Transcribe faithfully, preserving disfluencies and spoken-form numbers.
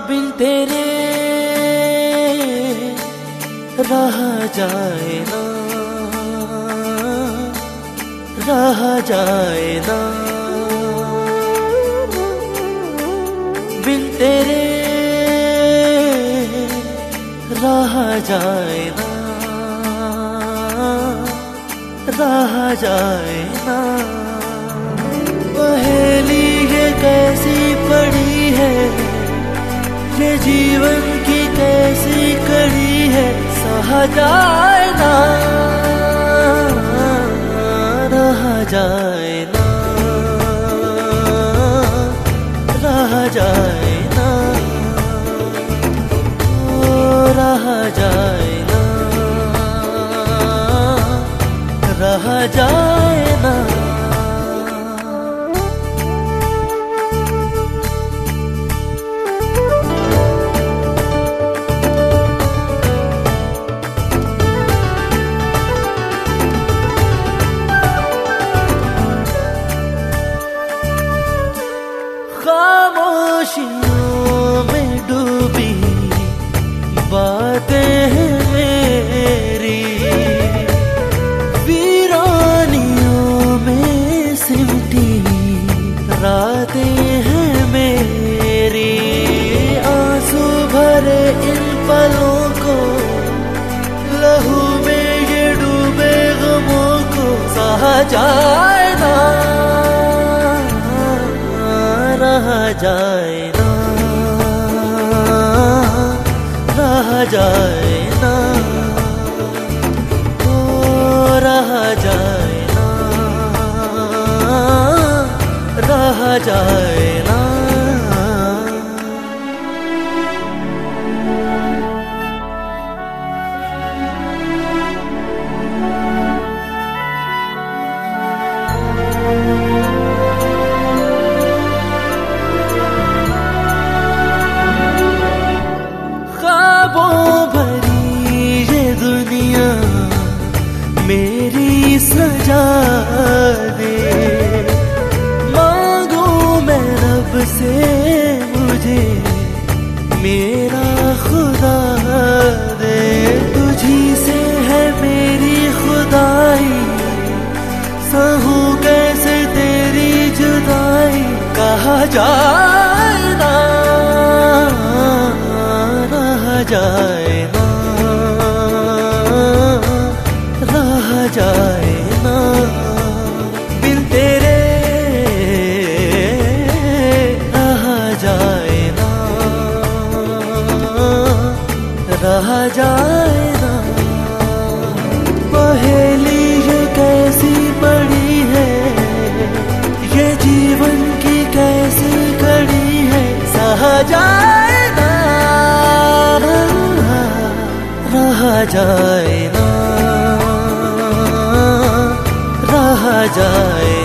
बिन तेरे रहा जाए ना, रहा जाए ना, बिन तेरे रहा जाए ना, रहा जाए ना। पहेली ये कैसी पड़ी है, ये जीवन की कैसी कड़ी है, सहा जाए ना, रहा जाए ना, रहा जाए ना, ओ रहा जाए ना, रहा जाए ना। खामोशियों में डूबी बातें हैं मेरी, वीरानियों में सिमटी रातें हैं मेरी। आंसू भरे इन पलों को, लहू में ये डूबे गमों को, सहा जाए ना, रहा जाए ना, रहा जाए ना, ओ रहा जाए ना, रहा जाए ना। भरी ये दुनिया मेरी सजा दे, मांगू मैं रब से मुझे मेरा खुदा दे। तुझी से है मेरी खुदाई, सहूं कैसे तेरी जुदाई, कहा जाए ना, रहा जाए ना, रहा जाए ना, बिन तेरे रहा जाए ना, रहा जाए ना। पहेली ये कैसी पड़ी है, ये जीवन की कैसी कड़ी है, सहा जाए ना, रहा जाए ना, रहा जाए